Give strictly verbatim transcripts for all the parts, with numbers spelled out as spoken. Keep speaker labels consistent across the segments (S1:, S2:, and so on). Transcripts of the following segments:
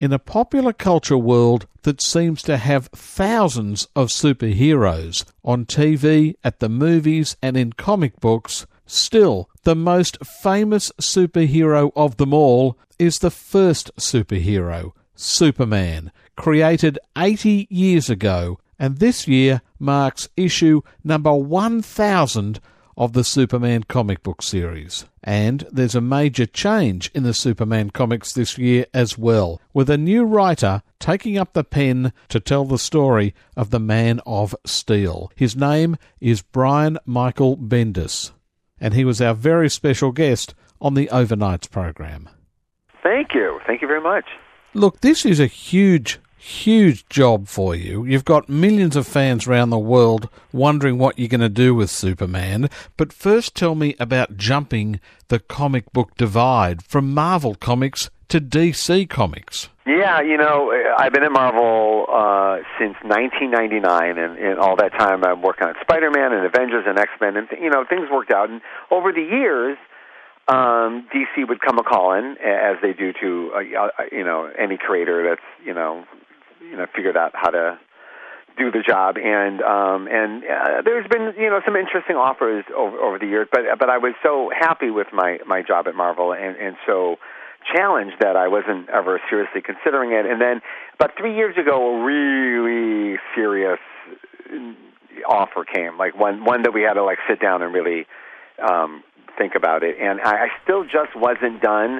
S1: In a popular culture world that seems to have thousands of superheroes on T V, at the movies and in comic books, still the most famous superhero of them all is the first superhero, Superman, created eighty years ago, and this year marks issue number one thousand of the Superman comic book series. And there's a major change in the Superman comics this year as well, with a new writer taking up the pen to tell the story of the Man of Steel. His name is Brian Michael Bendis, and he was our very special guest on the Overnights program.
S2: Thank you. Thank you very much.
S1: Look, this is a huge Huge job for you. You've got millions of fans around the world wondering what you're going to do with Superman. But first tell me about jumping the comic book divide from Marvel Comics to D C Comics.
S2: Yeah, you know, I've been at Marvel uh, since nineteen ninety-nine, and, and all that time I'm working on Spider-Man and Avengers and X-Men, and, you know, things worked out. And over the years, um, D C would come a-calling, as they do to, uh, you know, any creator that's, you know, you know, figured out how to do the job, and um, and uh, there's been, you know, some interesting offers over, over the years, but but I was so happy with my, my job at Marvel, and, and so challenged that I wasn't ever seriously considering it. And then about three years ago, a really serious offer came, like one one that we had to like sit down and really um, think about it, and I, I still just wasn't done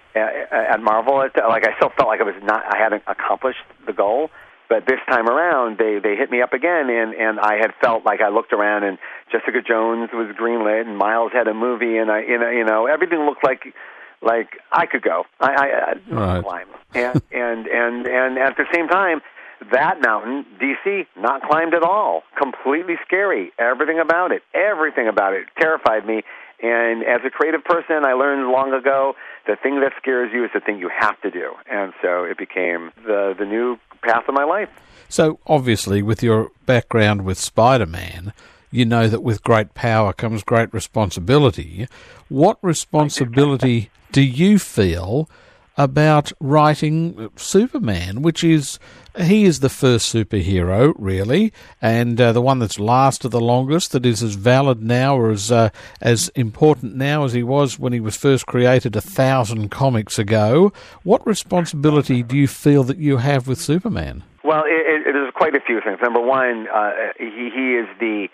S2: at Marvel. Like, I still felt like I was not, I hadn't accomplished the goal. But this time around, they, they hit me up again, and, and I had felt like I looked around, and Jessica Jones was greenlit, and Miles had a movie, and I, you know, you know, everything looked like like I could go. I, I, I
S1: right.
S2: climb, and and and and at the same time, that mountain, D C, not climbed at all. Completely scary. Everything about it, everything about it terrified me. And as a creative person, I learned long ago, the thing that scares you is the thing you have to do. And so it became the the new path of my life.
S1: So obviously, with your background with Spider-Man, you know that with great power comes great responsibility. What responsibility do you feel about writing Superman, which is, he is the first superhero, really, and uh, the one that's lasted the longest, that is as valid now or as, uh, as important now as he was when he was first created a thousand comics ago. What responsibility do you feel that you have with Superman?
S2: Well, it, it is quite a few things. Number one, uh, he, he is the...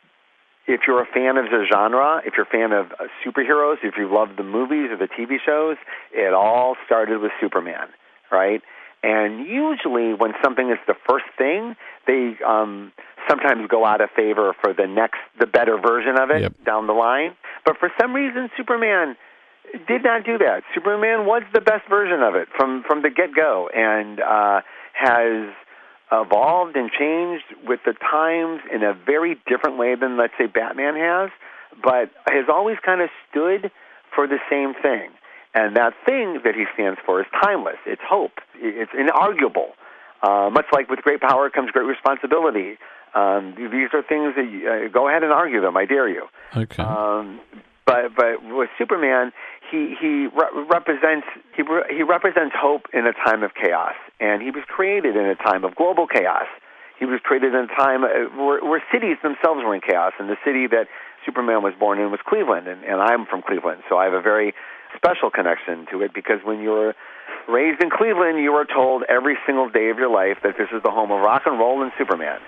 S2: If you're a fan of the genre, if you're a fan of uh, superheroes, if you love the movies or the T V shows, it all started with Superman, right? And usually when something is the first thing, they um, sometimes go out of favor for the next, the better version of it yep. down the line. But for some reason, Superman did not do that. Superman was the best version of it from, from the get-go, and uh, has evolved and changed with the times in a very different way than, let's say, Batman has, but has always kind of stood for the same thing. And that thing that he stands for is timeless. It's hope. It's inarguable. Uh, much like with great power comes great responsibility. Um, these are things that you, uh, go ahead and argue them. I dare you.
S1: Okay.
S2: Um, but but with Superman, he he re- represents he re- he represents hope in a time of chaos, and he was created in a time of global chaos. He was created in a time where, where cities themselves were in chaos, and the city that Superman was born in was Cleveland, and, and I'm from Cleveland, so I have a very special connection to it, because when you were raised in Cleveland, you were told every single day of your life that this is the home of rock and roll and Superman.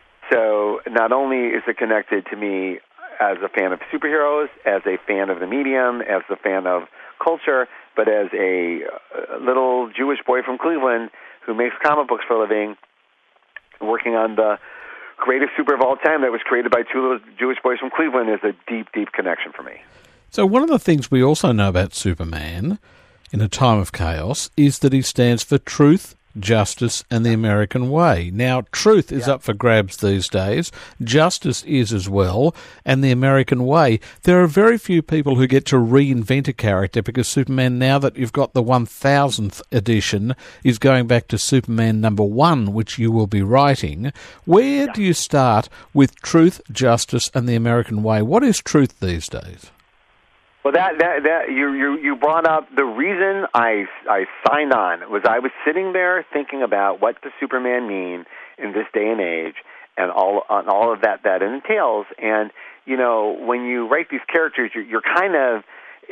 S2: So not only is it connected to me as a fan of superheroes, as a fan of the medium, as a fan of culture, but as a, a little Jewish boy from Cleveland who makes comic books for a living, working on the greatest super of all time that was created by two little Jewish boys from Cleveland, is a deep, deep connection for me.
S1: So one of the things we also know about Superman in a time of chaos is that he stands for truth, justice, and the American way. Now, truth is yeah. up for grabs these days. Justice is as well, and the American way. There are very few people who get to reinvent a character, because Superman, now that you've got the one thousandth edition, is going back to Superman number one, which you will be writing. Where yeah. do you start with truth, justice, and the American way? What is truth these days?
S2: Well, that that that you you you brought up the reason I I signed on was I was sitting there thinking about what does Superman mean in this day and age, and all on all of that that it entails. And you know, when you write these characters, you're, you're kind of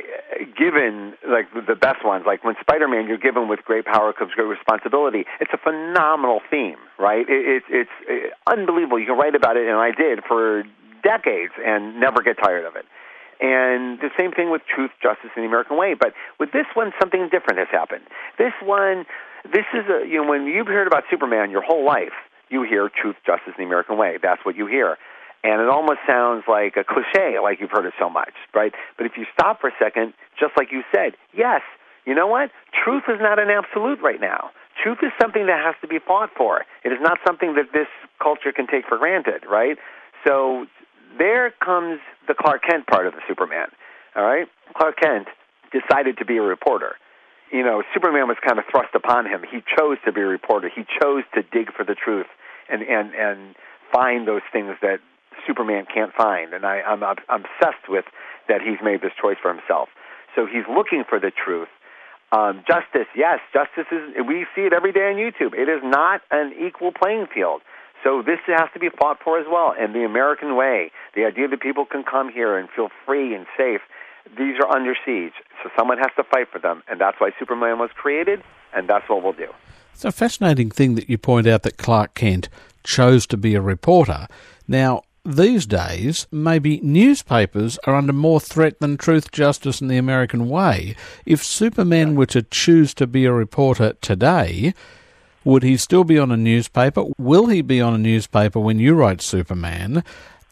S2: given like the best ones. Like when Spider-Man, you're given with great power comes great responsibility. It's a phenomenal theme, right? It, it, it's unbelievable. You can write about it, and I did for decades, and never get tired of it. And the same thing with Truth, Justice, and the American Way. But with this one, something different has happened. This one, this is a, you know, when you've heard about Superman your whole life, you hear Truth, Justice, and the American Way. That's what you hear. And it almost sounds like a cliche, like you've heard it so much, right? But if you stop for a second, just like you said, yes, you know what? Truth is not an absolute right now. Truth is something that has to be fought for. It is not something that this culture can take for granted, right? So there comes the Clark Kent part of the Superman, all right? Clark Kent decided to be a reporter. You know, Superman was kind of thrust upon him. He chose to be a reporter. He chose to dig for the truth and, and, and find those things that Superman can't find. And I, I'm, I'm obsessed with that he's made this choice for himself. So he's looking for the truth. Um, justice, yes, justice is, we see it every day on YouTube. It is not an equal playing field. So this has to be fought for as well. And the American way, the idea that people can come here and feel free and safe, these are under siege. So someone has to fight for them. And that's why Superman was created, and that's what we'll do.
S1: It's a fascinating thing that you point out that Clark Kent chose to be a reporter. Now, these days, maybe newspapers are under more threat than Truth, Justice, and the American Way. If Superman were to choose to be a reporter today, would he still be on a newspaper? Will he be on a newspaper when you write Superman?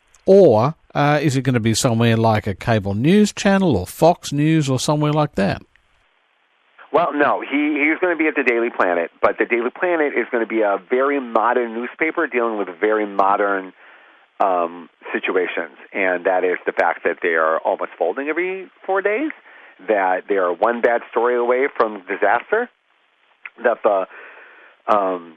S1: Or uh, is it going to be somewhere like a cable news channel or Fox News or somewhere like that?
S2: Well, no, he, he's going to be at the Daily Planet, but the Daily Planet is going to be a very modern newspaper dealing with very modern um, situations, and that is the fact that they are almost folding every four days, that they are one bad story away from disaster, that the um,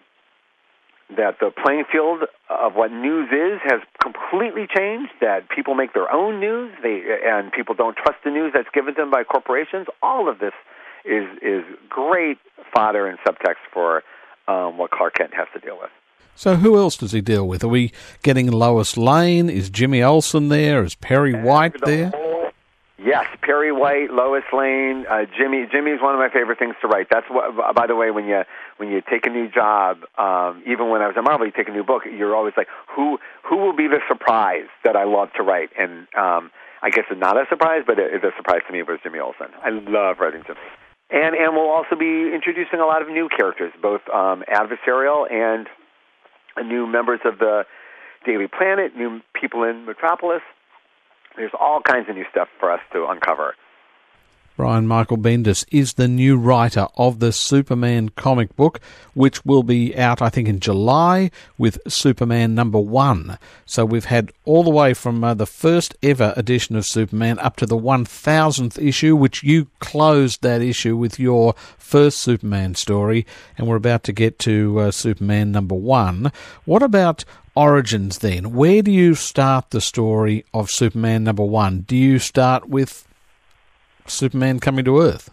S2: that the playing field of what news is has completely changed, that people make their own news, they and people don't trust the news that's given to them by corporations. All of this is is great fodder and subtext for um, what Clark Kent has to deal with.
S1: So who else does he deal with? Are we getting Lois Lane? Is Jimmy Olsen there? Is Perry White the there?
S2: Whole, yes, Perry White, Lois Lane, uh, Jimmy. Jimmy is one of my favorite things to write. That's what. By the way, when you when you take a new job, um, even when I was at Marvel, you take a new book, you're always like, who who will be the surprise that I love to write? And um, I guess it's not a surprise, but it, the surprise to me was Jimmy Olsen. I love writing Jimmy. And and we'll also be introducing a lot of new characters, both um, adversarial and new members of the Daily Planet, new people in Metropolis. There's all kinds of new stuff for us to uncover.
S1: Brian Michael Bendis is the new writer of the Superman comic book, which will be out, I think, in July with Superman number one. So we've had all the way from uh, the first ever edition of Superman up to the one thousandth issue, which you closed that issue with your first Superman story, and we're about to get to uh, Superman number one. What about origins then? Where do you start the story of Superman number one? Do you start with Superman coming to Earth?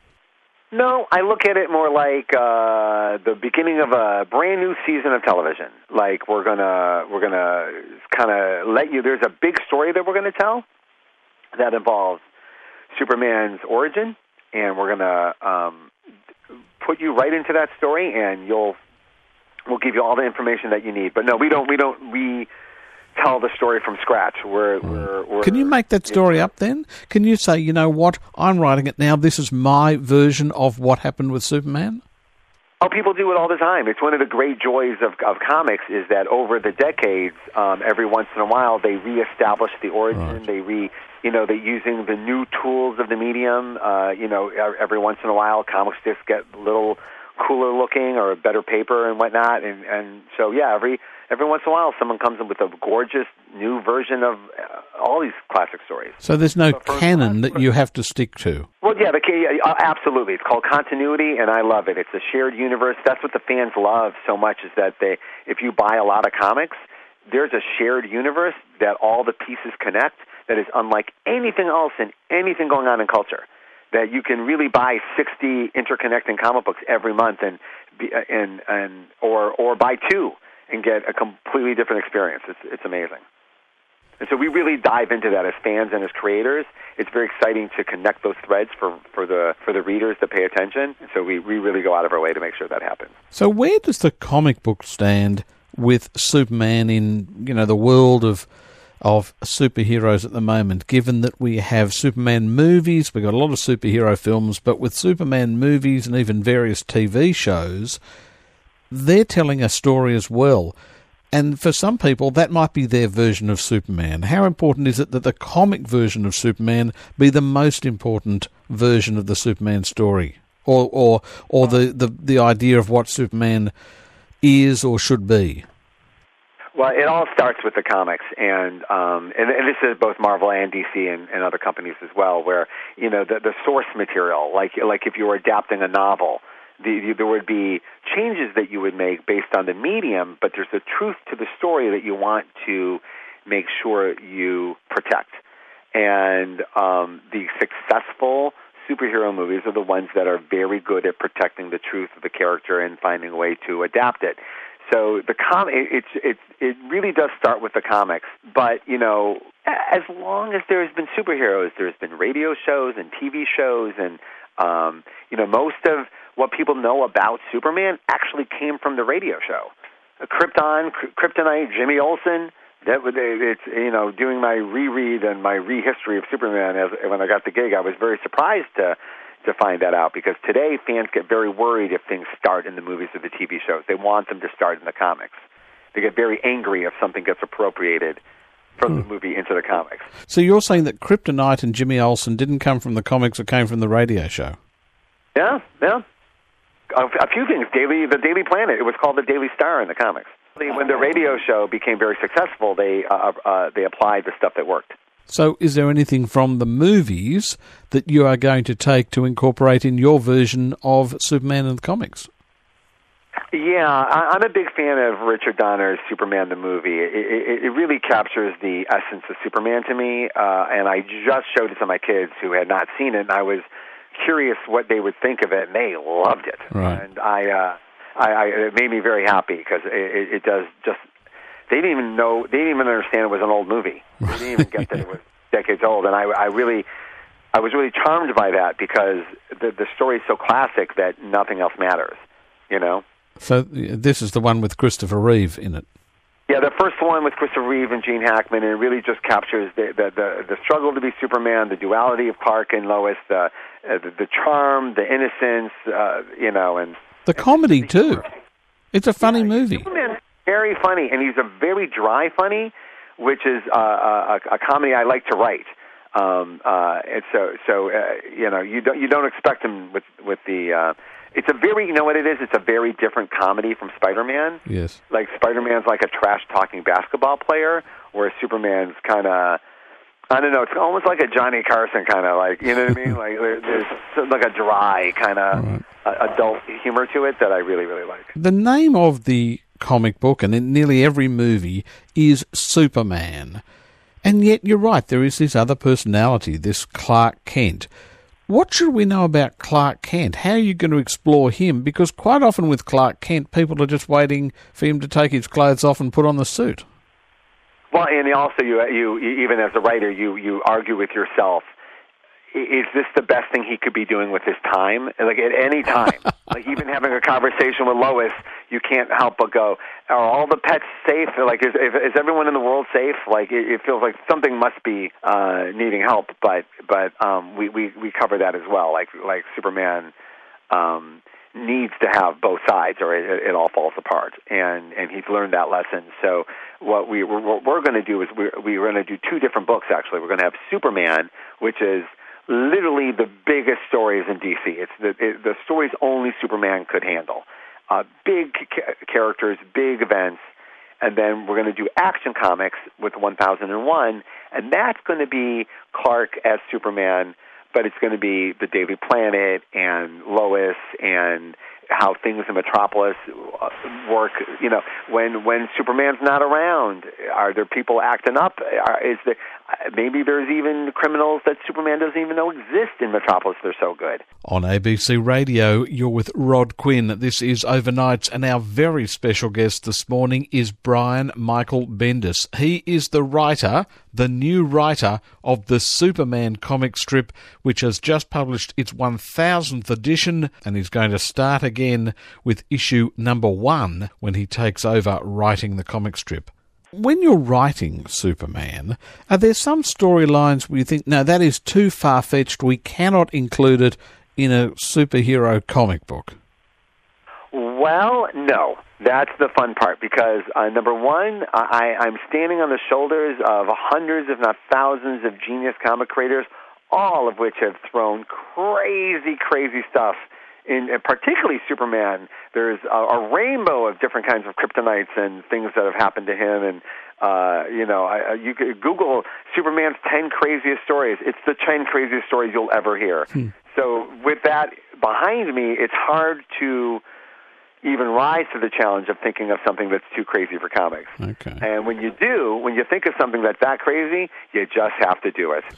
S2: No, I look at it more like uh, the beginning of a brand new season of television. Like we're gonna we're gonna kind of let you. There's a big story that we're gonna tell that involves Superman's origin, and we're gonna um, put you right into that story, and you'll we'll give you all the information that you need. But no, we don't we don't we. tell the story from scratch. We're, we're, we're,
S1: Can you make that story up then? Can you say, you know what, I'm writing it now, this is my version of what happened with Superman?
S2: Oh, people do it all the time. It's one of the great joys of, of comics is that over the decades, um, every once in a while, they reestablish the origin. Right. They re, you know, they're using the new tools of the medium. Uh, you know, every once in a while, comics just get a little cooler looking or better paper and whatnot. And, and so, yeah, every every once in a while, someone comes in with a gorgeous new version of uh, all these classic stories.
S1: So there's no so canon that you have to stick to?
S2: Well, yeah, the, uh, absolutely. It's called continuity, and I love it. It's a shared universe. That's what the fans love so much is that they, if you buy a lot of comics, there's a shared universe that all the pieces connect, that is unlike anything else and anything going on in culture. That you can really buy sixty interconnecting comic books every month, and and and or or buy two and get a completely different experience. It's it's amazing. And so we really dive into that as fans and as creators. It's very exciting to connect those threads for, for the for the readers to pay attention. And so we, we really go out of our way to make sure that happens.
S1: So where does the comic book stand with Superman in, you know, the world of of superheroes at the moment, given that we have Superman movies, we've got a lot of superhero films, but with Superman movies and even various T V shows, they're telling a story as well. And for some people, that might be their version of Superman. How important is it that the comic version of Superman be the most important version of the Superman story? Or or or the, the, the idea of what Superman is or should be?
S2: Well, it all starts with the comics, and um, and, and this is both Marvel and D C and, and other companies as well, where, you know, the, the source material, like like if you were adapting a novel, the, there would be changes that you would make based on the medium, but there's the truth to the story that you want to make sure you protect. And um, the successful superhero movies are the ones that are very good at protecting the truth of the character and finding a way to adapt it. So the com it, it, it really does start with the comics. But, you know, as long as there's been superheroes, there's been radio shows and T V shows, and, um, you know, most of what people know about Superman actually came from the radio show. Krypton, Kryptonite, Jimmy Olsen. That it's, you know, doing my reread and my rehistory of Superman as when I got the gig, I was very surprised to to find that out, because today fans get very worried if things start in the movies or the T V shows. They want them to start in the comics. They get very angry if something gets appropriated from hmm. the movie into the comics.
S1: So you're saying that Kryptonite and Jimmy Olsen didn't come from the comics, it came from the radio show?
S2: Yeah, yeah. A, a few things. Daily, the Daily Planet, it was called the Daily Star in the comics. When the radio show became very successful, they uh, uh, they applied the stuff that worked.
S1: So is there anything from the movies that you are going to take to incorporate in your version of Superman in the comics?
S2: Yeah, I, I'm a big fan of Richard Donner's Superman the movie. It, it, it really captures the essence of Superman to me, uh, and I just showed it to my kids who had not seen it, and I was curious what they would think of it, and they loved it.
S1: Right.
S2: And I, uh, I, I, it made me very happy, because it, it does just... They didn't even know, they didn't even understand it was an old movie. They didn't even get that it was decades old. And I, I really, I was really charmed by that, because the, the story is so classic that nothing else matters, you know?
S1: So this is the one with Christopher Reeve in it.
S2: Yeah, the first one with Christopher Reeve and Gene Hackman, and it really just captures the, the, the, the struggle to be Superman, the duality of Clark and Lois, the, uh, the, the charm, the innocence, uh, you know, and...
S1: The comedy,
S2: and
S1: too. It's a funny
S2: yeah,
S1: movie.
S2: Superman. Very funny, and he's a very dry funny, which is uh, a, a comedy I like to write. Um, uh, and so, so uh, you know, you don't you don't expect him with with the. Uh, it's a very, you know what it is? It's a very different comedy from Spider-Man.
S1: Yes. Like
S2: Spider-Man's like a trash talking basketball player, whereas Superman's kind of. I don't know. It's almost like a Johnny Carson kind of, like, you know what I mean? Like there, there's like a dry kind of right. uh, adult humor to it that I really really like.
S1: The name of the comic book, and in nearly every movie, is Superman. And yet, you're right, there is this other personality, this Clark Kent. What should we know about Clark Kent? How are you going to explore him? Because quite often with Clark Kent, people are just waiting for him to take his clothes off and put on the suit.
S2: Well, and also, you, you even as a writer, you, you argue with yourself, is this the best thing he could be doing with his time? Like, at any time. Like, even having a conversation with Lois, you can't help but go, are all the pets safe? Like, is, is everyone in the world safe? Like, it, it feels like something must be uh, needing help, but but um, we, we, we cover that as well. Like, like Superman um, needs to have both sides, or it, it all falls apart, and, and he's learned that lesson. So what, we, what we're going to do is we're, we're going to do two different books, actually. We're going to have Superman, which is literally the biggest stories in D C. It's the it, the stories only Superman could handle. Uh, big ca- characters, big events, and then we're going to do Action Comics with one thousand one, and that's going to be Clark as Superman, but it's going to be the Daily Planet and Lois and how things in Metropolis work. You know, when when Superman's not around, are there people acting up? Are, is there, maybe there's even criminals that Superman doesn't even know exist in Metropolis. They're so good.
S1: On A B C Radio, you're with Rod Quinn. This is Overnights, and our very special guest this morning is Brian Michael Bendis. He is the writer, the new writer of the Superman comic strip, which has just published its one thousandth edition, and he's going to start again with issue number one when he takes over writing the comic strip. When you're writing Superman, are there some storylines where you think, no, that is too far-fetched, we cannot include it in a superhero comic book?
S2: Well, no. That's the fun part, because uh, number one, I, I'm standing on the shoulders of hundreds, if not thousands, of genius comic creators, all of which have thrown crazy, crazy stuff in, particularly Superman. There's a, a rainbow of different kinds of kryptonites and things that have happened to him. And, uh, you know, I, you could Google Superman's ten craziest stories. It's the ten craziest stories you'll ever hear. Hmm. So with that behind me, it's hard to even rise to the challenge of thinking of something that's too crazy for comics.
S1: Okay.
S2: And when you do, when you think of something that's that crazy, you just have to do it.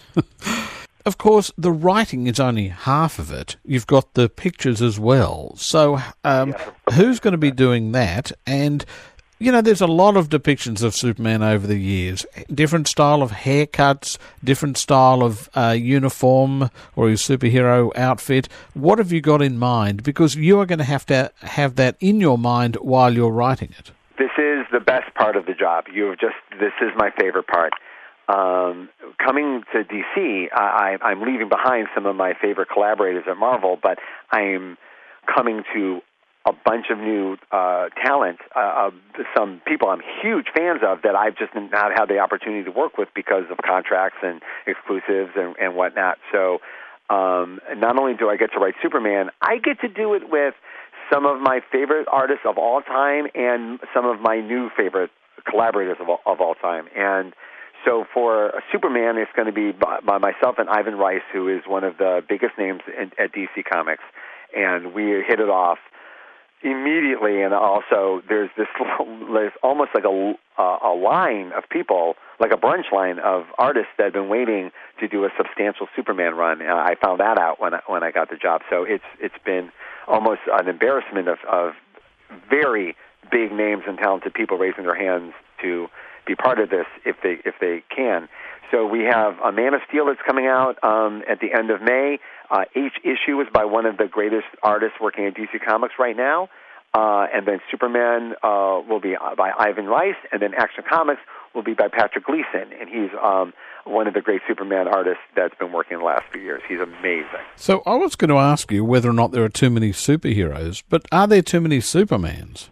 S1: Of course, the writing is only half of it. You've got the pictures as well. So um, yeah. Who's going to be doing that? And, you know, there's a lot of depictions of Superman over the years. Different style of haircuts, different style of uh, uniform or his superhero outfit. What have you got in mind? Because you are going to have to have that in your mind while you're writing it.
S2: This is the best part of the job. You've just, this is my favorite part. Um, coming to D C, I, I'm leaving behind some of my favorite collaborators at Marvel, but I'm coming to a bunch of new uh, talent, uh, some people I'm huge fans of that I've just not had the opportunity to work with because of contracts and exclusives and, and whatnot. So um, not only do I get to write Superman, I get to do it with some of my favorite artists of all time and some of my new favorite collaborators of all, of all time. And so for Superman, it's going to be by, by myself and Ivan Reis, who is one of the biggest names in, at D C Comics. And we hit it off immediately. And also there's this there's almost like a, a line of people, like a brunch line of artists that have been waiting to do a substantial Superman run. And I found that out when I, when I got the job. So it's it's been almost an embarrassment of, of very big names and talented people raising their hands to be part of this if they if they can. So we have a Man of Steel that's coming out um, at the end of May. Uh, each issue is by one of the greatest artists working at D C Comics right now. Uh, and then Superman uh, will be by Ivan Reis, and then Action Comics will be by Patrick Gleason. And he's um, one of the great Superman artists that's been working the last few years. He's amazing.
S1: So I was going to ask you whether or not there are too many superheroes, but are there too many Supermans?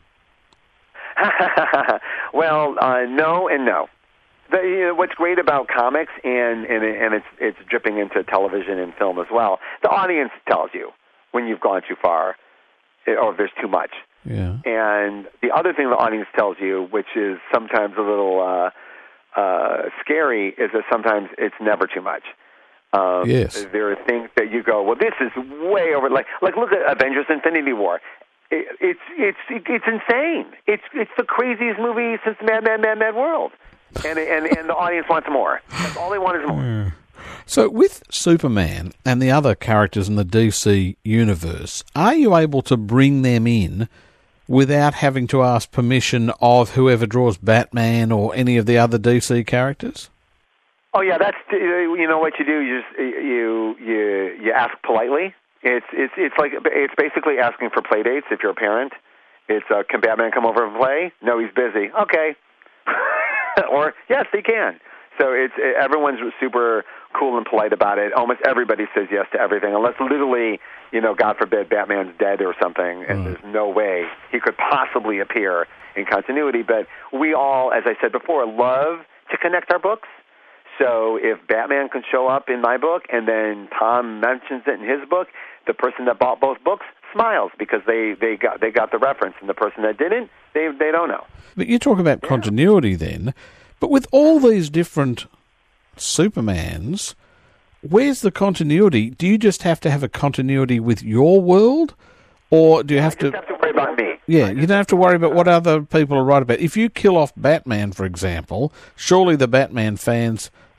S2: Well, uh, no and no. The, you know, what's great about comics, and, and, and it's, it's dripping into television and film as well, the audience tells you when you've gone too far or if there's too much.
S1: Yeah.
S2: And the other thing the audience tells you, which is sometimes a little uh, uh, scary, is that sometimes it's never too much. Um,
S1: yes.
S2: There are things that you go, well, this is way over. Like, like look at Avengers: Infinity War. It, it's it's it's insane. It's it's the craziest movie since Mad Mad Mad Mad World, and and and the audience wants more. That's all they want is more.
S1: Yeah. So with Superman and the other characters in the D C universe, are you able to bring them in without having to ask permission of whoever draws Batman or any of the other D C characters?
S2: Oh yeah, that's you know what you do. You just you you you ask politely. It's it's it's like it's basically asking for play dates if you're a parent. It's uh, can Batman come over and play? No, he's busy. Okay, or yes, he can. So it's it, everyone's super cool and polite about it. Almost everybody says yes to everything, unless literally, you know, God forbid, Batman's dead or something, and mm. there's no way he could possibly appear in continuity. But we all, as I said before, love to connect our books. So if Batman can show up in my book and then Tom mentions it in his book, the person that bought both books smiles because they, they got they got the reference, and the person that didn't, they they don't know.
S1: But you talk about yeah. continuity then, but with all these different Supermans, where's the continuity? Do you just have to have a continuity with your world, or do you have
S2: I just
S1: to...
S2: have to worry about me.
S1: Yeah, you don't have to worry about what other people are right about. If you kill off Batman, for example, surely the Batman fans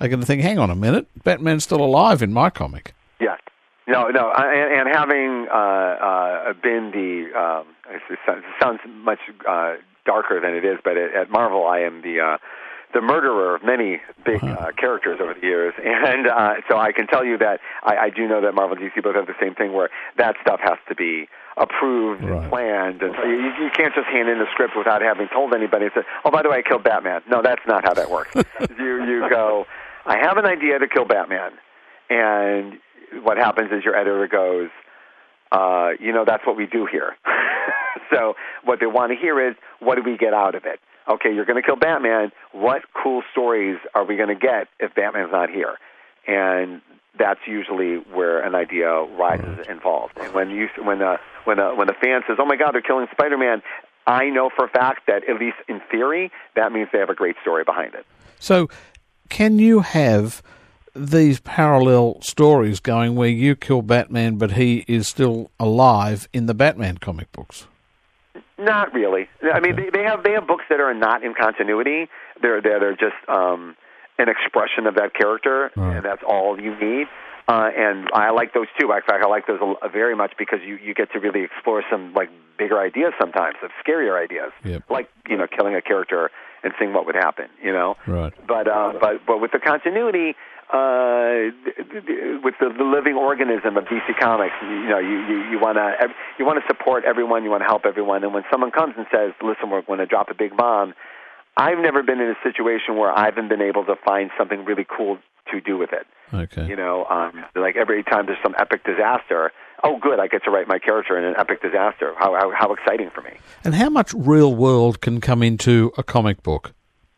S1: they're going to think, hang on a minute, Batman's still alive in my comic.
S2: Yes. No, no, uh, and, and having uh, uh, been the, um, it sounds much uh, darker than it is, but at, at Marvel I am the uh, the murderer of many big uh, characters over the years, and uh, so I can tell you that I, I do know that Marvel and D C both have the same thing where that stuff has to be approved right. and planned, and so you, you can't just hand in a script without having told anybody, and say, oh, by the way, I killed Batman. No, that's not how that works. you you go, I have an idea to kill Batman, and what happens is your editor goes, uh, you know, that's what we do here. So what they want to hear is, what do we get out of it? Okay, you're going to kill Batman. What cool stories are we going to get if Batman's not here? And that's usually where an idea rises and falls. And when you when a when a when a fan says, "Oh my God, they're killing Spider-Man," I know for a fact that at least in theory, that means they have a great story behind it.
S1: So, can you have these parallel stories going where you kill Batman, but he is still alive in the Batman comic books?
S2: Not really. I mean, they, they have they have books that are not in continuity. They're they're, they're just um, an expression of that character, right. and that's all you need. Uh, and I like those too. In fact, I like those very much because you, you get to really explore some like bigger ideas sometimes, of scarier ideas,
S1: yep.
S2: like you know killing a character and seeing what would happen. You know,
S1: right.
S2: But uh, but but with the continuity. Uh, with the, the living organism of D C Comics, you know, you you, you want to you want to support everyone, you want to help everyone, and when someone comes and says, "Listen, we're going to drop a big bomb," I've never been in a situation where I haven't been able to find something really cool to do with it.
S1: Okay.
S2: You know, um, like every time there's some epic disaster, oh, good, I get to write my character in an epic disaster. How how, how exciting for me!
S1: And how much real world can come into a comic book?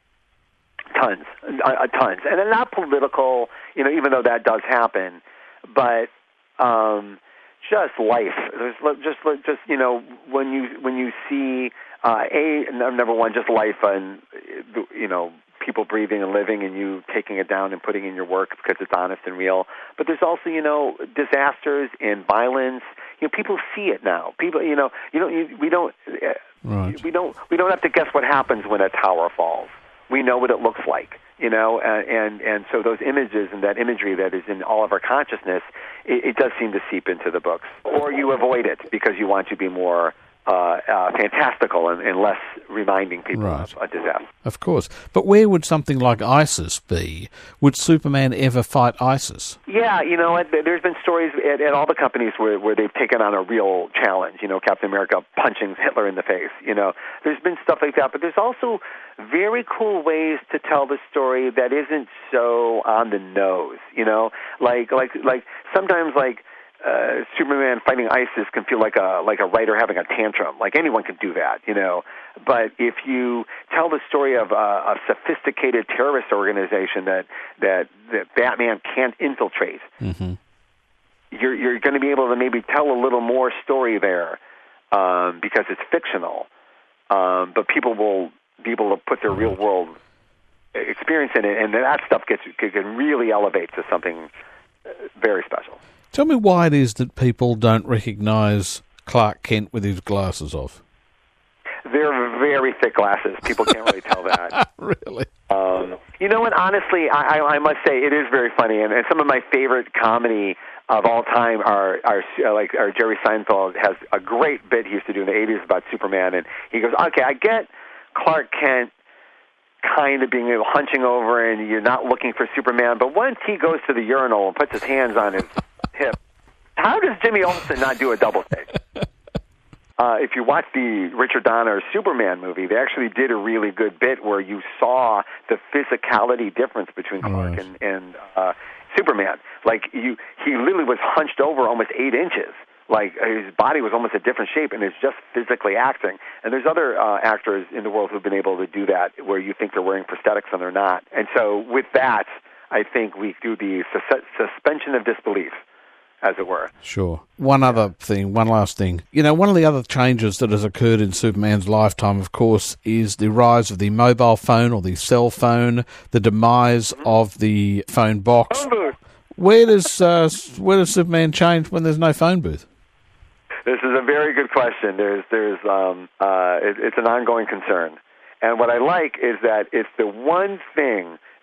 S2: Tons, uh, tons, and they're not political, you know, even though that does happen, but um, just life. There's just, just you know, when you when you see uh, a number one, just life and you know people breathing and living, and you taking it down and putting in your work because it's honest and real. But there's also you know disasters and violence. You know, people see it now. People, you know, you don't, you, we don't, uh,
S1: right.
S2: we don't, we don't have to guess what happens when a tower falls. We know what it looks like, you know, and, and and so those images and that imagery that is in all of our consciousness, it, it does seem to seep into the books. Or you avoid it because you want to be more uh, uh, fantastical and, and less reminding people
S1: right.
S2: of a disaster.
S1: Of course. But where would something like ISIS be? Would Superman ever fight ISIS?
S2: Yeah, you know, there's been stories at, at all the companies where, where they've taken on a real challenge, you know, Captain America punching Hitler in the face, you know. There's been stuff like that, but there's also very cool ways to tell the story that isn't so on the nose, you know. Like, like, like sometimes, like, Uh, Superman fighting ISIS can feel like a like a writer having a tantrum. Like anyone can do that, you know. But if you tell the story of a, a sophisticated terrorist organization that that, that Batman can't infiltrate,
S1: mm-hmm.
S2: you're you're going to be able to maybe tell a little more story there um, because it's fictional. Um, but people will be able to put their real world experience in it, and that stuff gets can really elevate to something very special.
S1: Tell me why it is that people don't recognize Clark Kent with his glasses off.
S2: They're very thick glasses. People can't really tell that.
S1: Really?
S2: Um, you know what? Honestly, I, I, I must say it is very funny, and, and some of my favorite comedy of all time are, are uh, like are Jerry Seinfeld has a great bit he used to do in the eighties about Superman, and he goes, "Okay, I get Clark Kent kind of being hunching over, and you're not looking for Superman, but once he goes to the urinal and puts his hands on his hip, how does Jimmy Olsen not do a double take?" Uh, if you watch the Richard Donner Superman movie, they actually did a really good bit where you saw the physicality difference between Clark
S1: right.
S2: and, and uh, Superman. Like, you, he literally was hunched over almost eight inches. Like, his body was almost a different shape, and it's just physically acting. And there's other uh, actors in the world who've been able to do that, where you think they're wearing prosthetics and they're not. And so with that, I think we do the sus- suspension of disbelief, as it were.
S1: Sure. One other thing, one last thing. You know, one of the other changes that has occurred in Superman's lifetime, of course, is the rise of the mobile phone or the cell phone, the demise mm-hmm. of the phone box.
S2: Phone booth.
S1: Where does uh, where does Superman change when there's no phone booth?
S2: This is a very good question. There's, there's, um, uh, it, it's an ongoing concern, and what I like is that it's the one thing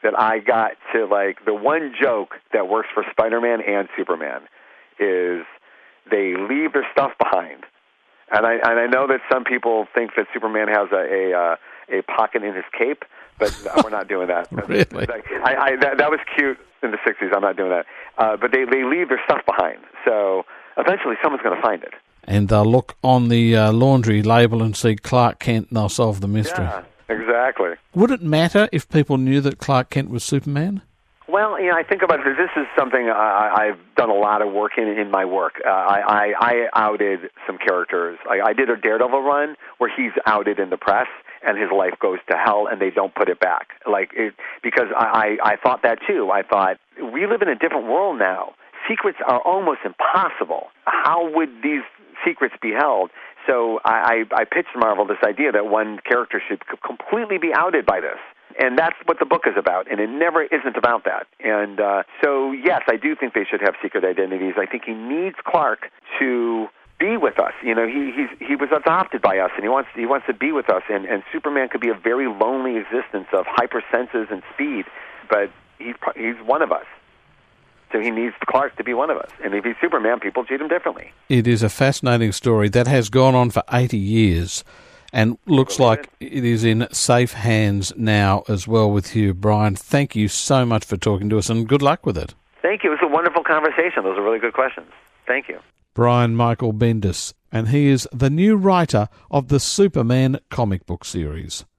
S2: that I got to, like, the one joke that works for Spider-Man and Superman is they leave their stuff behind. And I and I know that some people think that Superman has a a, uh, a pocket in his cape, but we're not doing that.
S1: Really?
S2: I, I, that, that was cute in the sixties. I'm not doing that. Uh, but they, they leave their stuff behind. So eventually someone's going to find it.
S1: And they'll look on the uh, laundry label and see Clark Kent, and they'll solve the mystery.
S2: Yeah, exactly.
S1: Would it matter if people knew that Clark Kent was Superman?
S2: Well, you know, I think about it. This is something I, I've done a lot of work in in my work. Uh, I, I, I outed some characters. I, I did a Daredevil run where he's outed in the press, and his life goes to hell, and they don't put it back. Like it, because I, I, I thought that too. I thought we live in a different world now. Secrets are almost impossible. How would these secrets be held? So I, I, I pitched Marvel this idea that one character should completely be outed by this. And that's what the book is about, and it never isn't about that. And uh, so, yes, I do think they should have secret identities. I think he needs Clark to be with us. You know, he he's, he was adopted by us, and he wants he wants to be with us. And, and Superman could be a very lonely existence of hypersenses and speed, but he's he's one of us. So he needs Clark to be one of us. And if he's Superman, people treat him differently.
S1: It is a fascinating story that has gone on for eighty years. And looks like it is in safe hands now as well with you, Brian. Thank you so much for talking to us, and good luck with it.
S2: Thank you. It was a wonderful conversation. Those are really good questions. Thank you.
S1: Brian Michael Bendis, and he is the new writer of the Superman comic book series.